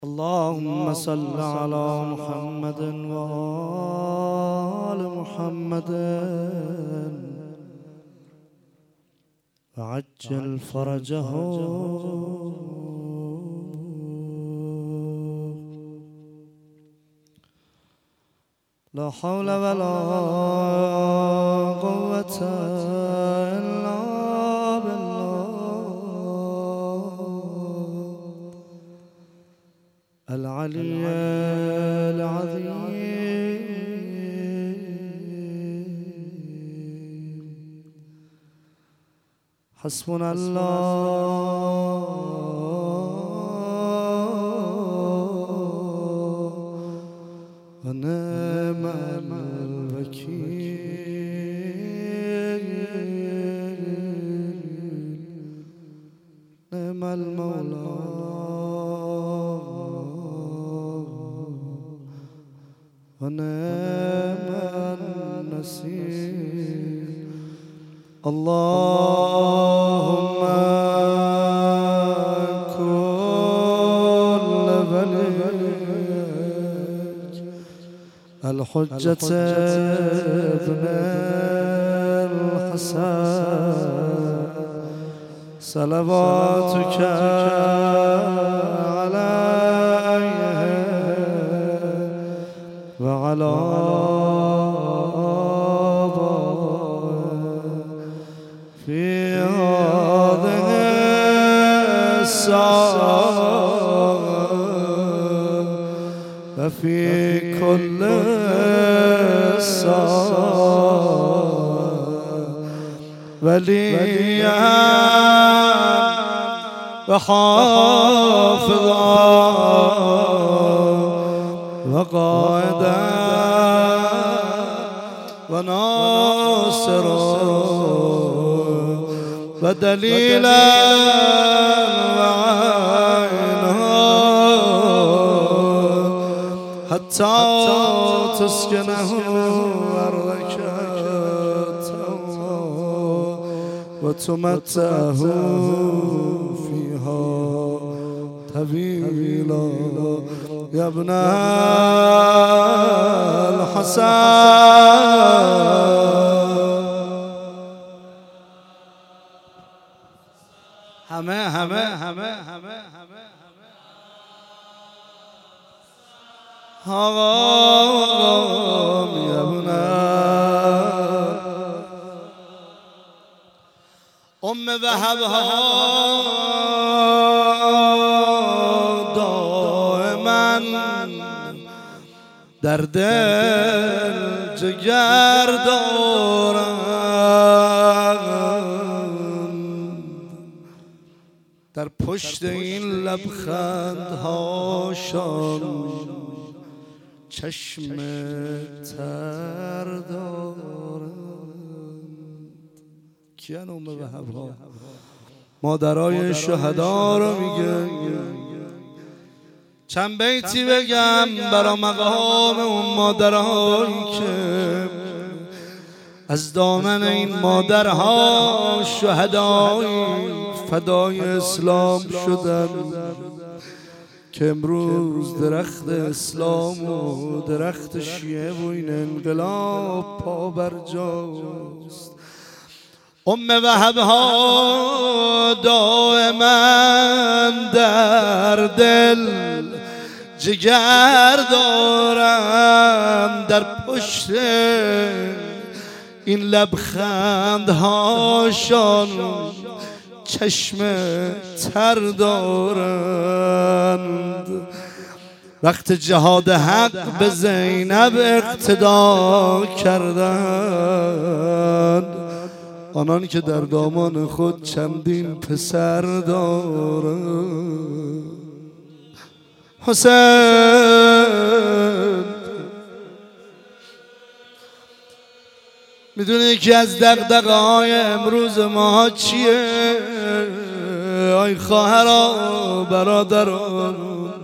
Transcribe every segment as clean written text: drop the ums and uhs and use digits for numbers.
اللهم صل على محمد وآل محمد وعجل فرجه. لا حول ولا قوة إلا العلي العظيم. حسبنا الله ونعم الوكيل. نعم المولى ونعم النصير. اللهم كل وليك الحجة ابن الحسن صلواتك وعلى آبائه في هذه الساعة وفي كل ساعة وليا وحافظا وقائدا وناصرا ودليلا وعينا حتى تسكنه أرضك وتمتعه فيها طويلا يا ابن الحسن. آقام يا ابن ام وهبها دائما در دل جگر دارند، در پشت این لبخندهاشان چشم تر دارند. کیان ام وهبها؟ مادرای شهدا رو میگه. چند بیتی بگم برا مقام اون مادرهایی که از دامن این مادرها شهدایی فدای اسلام شدن، که امروز درخت اسلام و درخت شیعه و این انقلاب پا بر جاست. ام وهبها دائما در دل جگر دارم، در پشت این لبخندهاشان چشم تر دارند. وقت جهاد حق به زینب اقتدا کردند، آنان که در دامان خود چندین پسر دارند. حسین میدونی یکی از دغدغه های امروز ما چیه؟ آی خواهران برادران،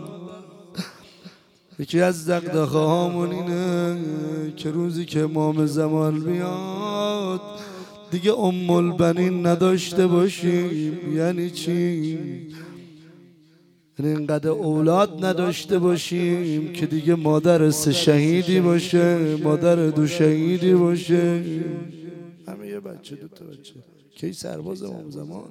یکی از دغدغه هامون اینه که روزی که امام زمان بیاد دیگه ام البنین نداشته باشیم. یعنی چی؟ یعنی اینقدر اولاد نداشته باشیم که دیگه مادر 3 شهیدی باشه، مادر 2 شهیدی باشه، همه یه بچه 2 تا بچه. کی سرباز اون زمان؟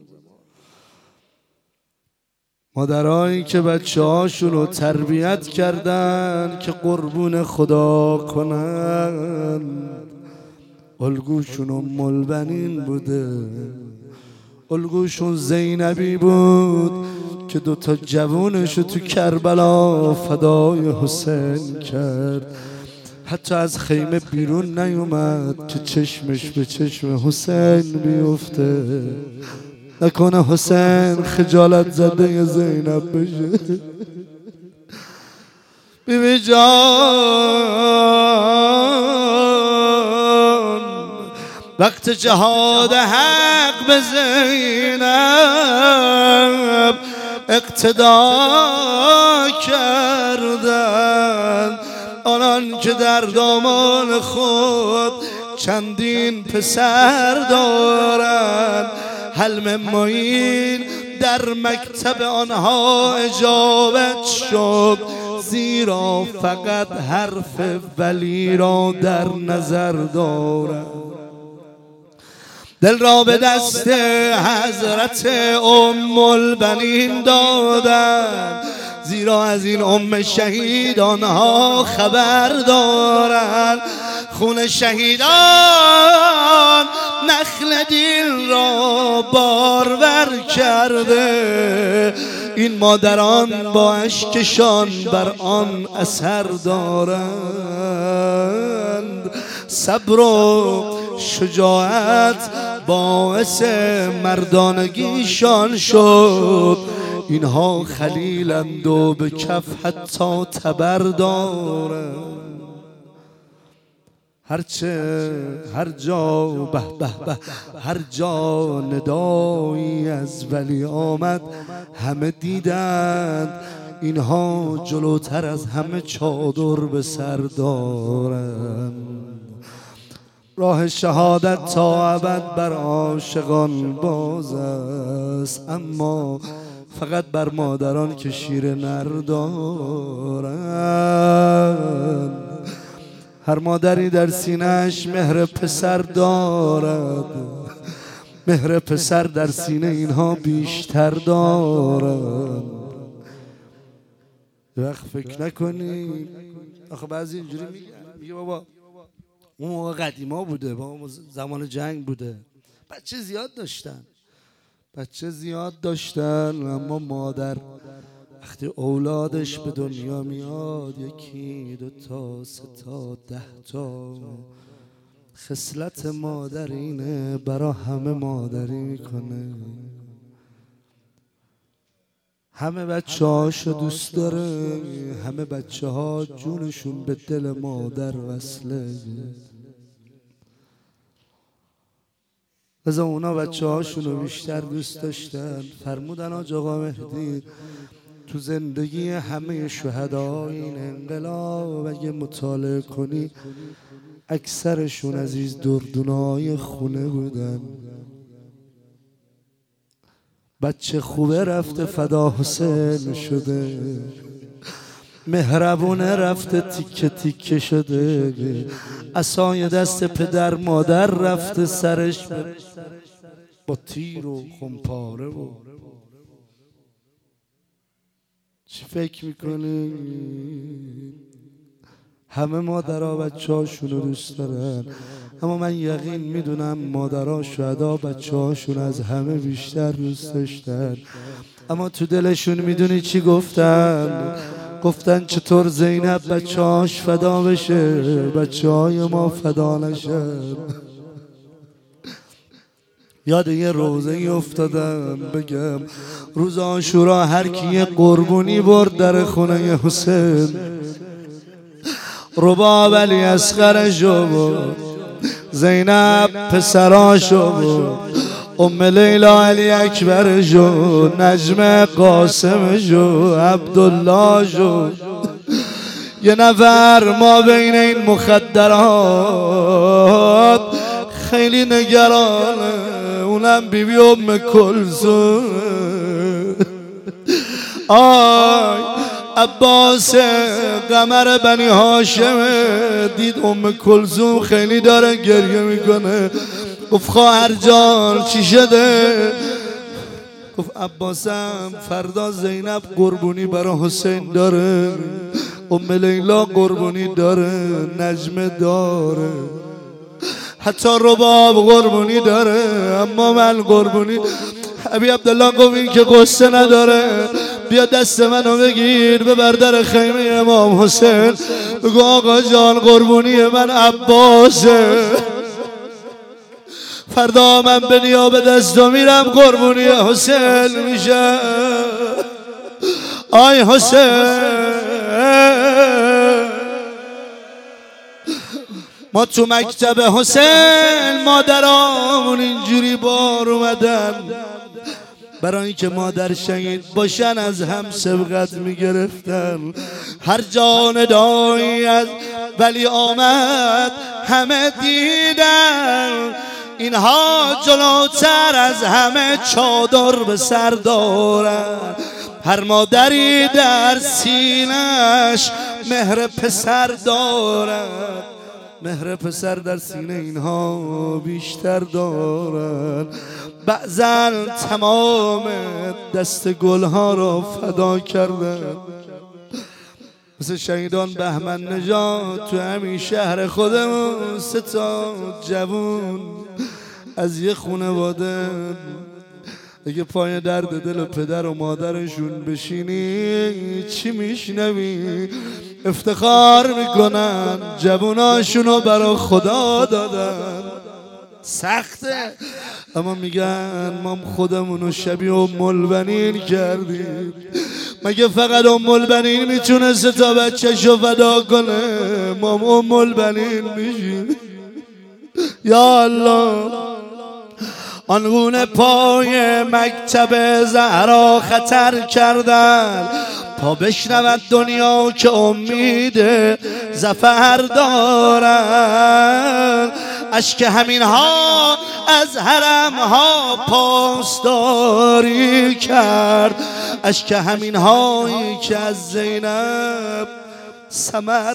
مادرایی که بچه هاشون رو تربیت کردن که قربون خدا کنن، الگوشون ام البنین بوده، الگوشون زینبی بود که 2 تا جوونشو تو کربلا فدای حسین کرد. حتی از خیمه بیرون نیومد که چشمش به چشم حسین بیفته، نکنه حسین خجالت زده زینب بشه. بیبی جان وقت جهاد حق به زینب اقتدا کردن، آنان که در دامان خود چندین پسر دارند، حلم معین در مکتب آنها اجابت شد، زیرا فقط حرف ولی را در نظر دارد. دل را به دست حضرت ام البنین دادند، زیرا از این ام شهید آنها خبر دارند. خون شهیدان نخل دل را بارور کرده، این مادران با اشکشان بر آن اثر دارند. صبر و شجاعت باعث مردانگیشان شد، اینها خلیلند و به کف حتی تبر دارند. هر جا به به به هر جا ندایی از ولی آمد، همه دیدند اینها جلوتر از همه چادر به سر دارند. راه شهادت تا ابد بر عاشقان باز است، اما فقط بر مادران که شیر نر دارند. هر مادری در سینه‌اش مهر پسر دارد، مهر پسر در سینه اینها بیشتر دارد. وقت فکر نکنی، آخه بعضی اینجوری میگه بابا اون موقع قدیما بوده، با زمان جنگ بوده، بچه زیاد داشتن، اما مادر وقتی اولادش به دنیا میاد 1 2 تا 3 تا 10 تا، خصلت مادر اینه، برا همه مادری میکنه. همه بچه هاشو دوست داره، همه بچه ها جونشون به دل مادر وصله. از اونا بچه هاشونو بیشتر دوست داشتن. فرمودن حاج آقا مهدی تو زندگی همه شهدای این انقلاب اگه مطالعه کنی، اکثرشون عزیز دردونای خونه بودن. بچه خوبه رفته فدا حسین شده، مهربونه رفته تیکه تیکه شده، عصای دست پدر مادر رفته سرش با تیر و خمپاره. و چی فکر میکنی؟ همه مادرها بچه هاشون رو دوست دارن، اما من یقین میدونم مادرها شهدا بچه هاشون از همه بیشتر دوست داشتن. اما تو دلشون میدونی چی گفتن؟ گفتن چطور زینب بچه هاش فدا بشه، بچه های ما فدا نشن. یاد یه روزه ای افتادم بگم، روز عاشورا هر کی یه قربونی برد در خونه حسین، رباب علی اصغرشو بود، زینب پسراشو بود، ام لیلا علی اکبرشو، نجم قاسمشو، عبداللهشو. یه نفر ما بین این مخدرات خیلی نگرانه، اونم بیبی ام کلثوم. آی عباس قمر بنی هاشم دید کلثوم خیلی داره گریه میکنه. گفت خواهر جان چی شده؟ گفت عباسم فردا زینب قربونی برای حسین داره، لیلا قربونی داره، نجمه داره، حتی رباب قربونی داره، اما من قربونی. ابی عبدالله گفت این که قصه نداره، بیا دست منو بگیر ببر در خیمه امام حسین، بگو آقا جان قربونی من عباسه، فردا من به نیابه دستو میرم قربونی حسین میشه. آی حسین ما تو مکتب حسین مادرامون اینجوری بار اومدن، برای اینکه مادر شهید باشن از هم سبقت میگرفتن. هر جا ندایی از ولی آمد همه دیدن، اینها جلوتر از همه چادر به سر دارن. هر مادری در سینش مهر پسر دارد، مهر پسر در سینه اینها بیشتر دارن. بعضا تمام دست گلها را فدا کردن، مثل شهیدان بهمن نژاد تو همین شهر خودمون 3 جوون از یه خانواده اگه پای درد دل پدر و مادرشون بشینی چی میشنوی؟ افتخار میکنن جووناشونو برا خدا دادن. سخته اما میگن ما خودمونو شبیه البنین کردیم. مگه فقط البنین میتونه 3 بچه‌شو فدا کنه؟ ما البنین میشیم. یا الله آنگونه پای مکتب زهرا خطر کردن تا بشنود دنیا که امید ظفر دارن. اشک همین ها از حرم ها پاسداری کرد، اشک همین هایی که از زینب ثمر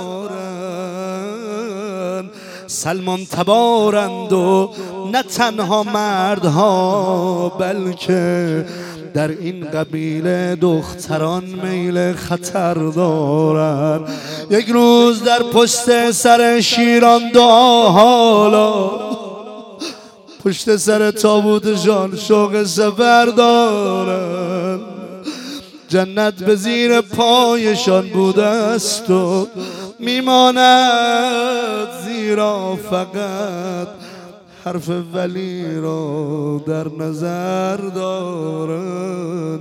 دارن. سلمان تبارند و نه تنها مردها بلکه در این قبیله دختران میل خطر دارن. یک روز در پشت سر شیران دعا حالا پشت سر تابوتشان شوق سفر دارن. جنت به زیر پایشان بوده است و میماند، زیرا فقط حرف ولی را در نظر دارند.